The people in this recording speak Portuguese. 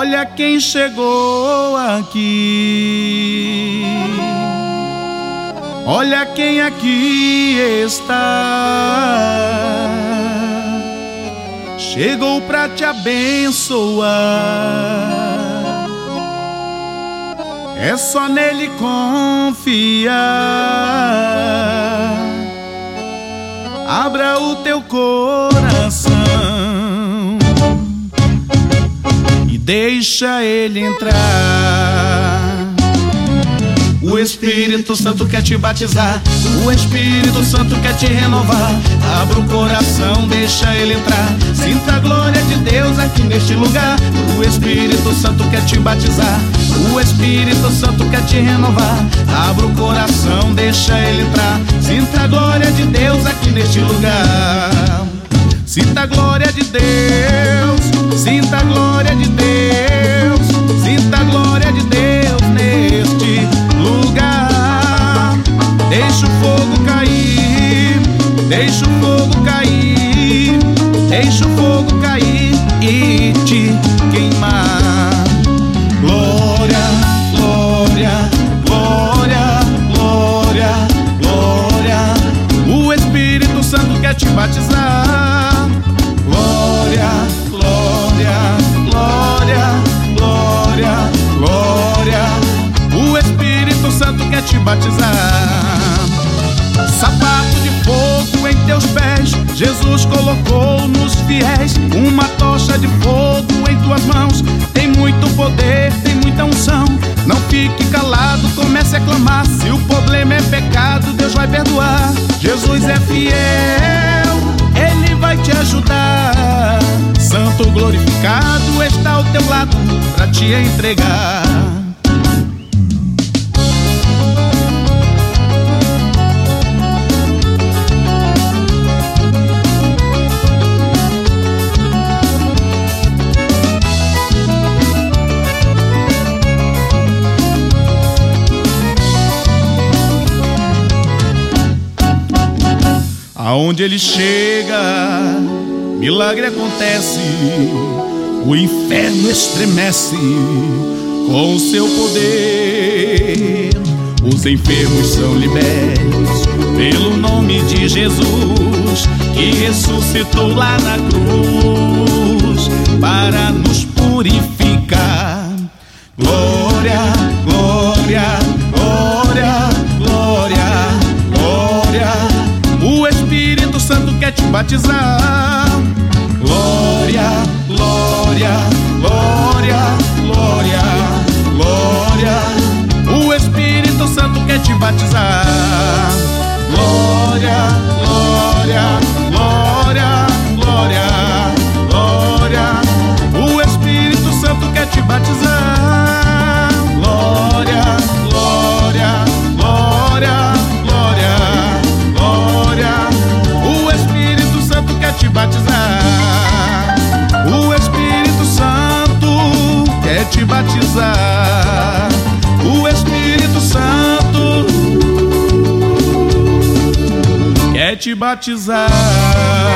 Olha quem chegou aqui, olha quem aqui está. Chegou pra te abençoar, é só nele confiar. Abra o teu coração e deixa ele entrar. O Espírito Santo quer te batizar, o Espírito Santo quer te renovar. Abra o coração, deixa ele entrar. Sinta a glória de Deus aqui neste lugar. O Espírito Santo quer te batizar, o Espírito Santo quer te renovar. Abra o coração, deixa ele entrar. Sinta a glória de Deus aqui neste lugar. Sinta a glória de Deus, sinta a glória de Deus, sinta a glória de Deus neste lugar. Deixa o fogo cair, deixa o fogo cair, deixa o fogo cair e te queimar. Glória, glória, glória, glória, glória. O Espírito Santo quer te batizar. Glória, glória, glória, glória, glória. O Espírito Santo quer te batizar. Sapato de fogo em teus pés, Jesus colocou nos fiéis. Uma tocha de fogo em tuas mãos, tem muito poder, tem muita unção. Não fique calado, comece a clamar. Se o problema é pecado, Deus vai perdoar. Jesus é fiel, Ele vai te ajudar. Santo glorificado está ao teu lado pra te entregar. Aonde ele chega, milagre acontece. O inferno estremece com o seu poder. Os enfermos são libertos pelo nome de Jesus, que ressuscitou lá na cruz para nos purificar. Glória, glória, glória, glória, glória. O Espírito Santo quer te batizar. Glória, glória, glória, glória, glória. O Espírito Santo quer te batizar. Glória, glória, glória, glória, glória. O Espírito Santo quer te batizar. Glória, glória, glória, glória, glória. O Espírito Santo quer te batizar. O Espírito Santo quer te batizar. O Espírito Santo quer te batizar.